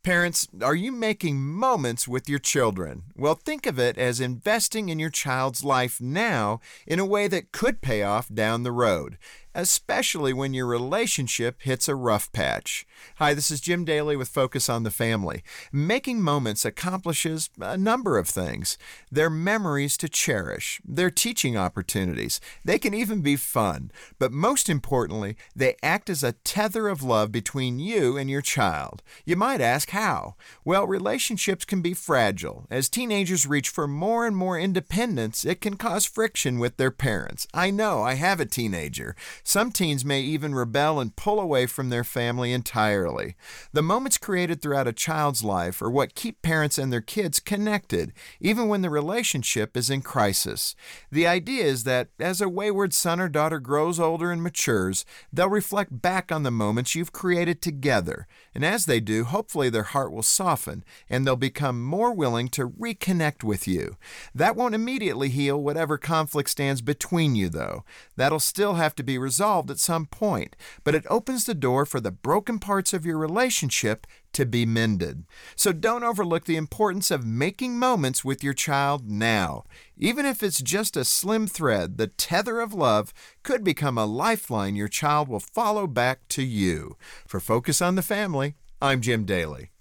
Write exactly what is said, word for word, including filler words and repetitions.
Parents, are you making moments with your children? Well, think of it as investing in your child's life now in a way that could pay off down the road, especially when your relationship hits a rough patch. Hi, this is Jim Daly with Focus on the Family. Making moments accomplishes a number of things. They're memories to cherish. They're teaching opportunities. They can even be fun. But most importantly, they act as a tether of love between you and your child. You might ask, how? Well, relationships can be fragile. As teenagers reach for more and more independence, it can cause friction with their parents. I know, I have a teenager. Some teens may even rebel and pull away from their family entirely. The moments created throughout a child's life are what keep parents and their kids connected, even when the relationship is in crisis. The idea is that as a wayward son or daughter grows older and matures, they'll reflect back on the moments you've created together. And as they do, hopefully their heart will soften and they'll become more willing to reconnect with you. That won't immediately heal whatever conflict stands between you, though. That'll still have to be resolved at some point, but it opens the door for the broken parts of your relationship to be mended. So don't overlook the importance of making moments with your child now. Even if it's just a slim thread, the tether of love could become a lifeline your child will follow back to you. For Focus on the Family, I'm Jim Daly.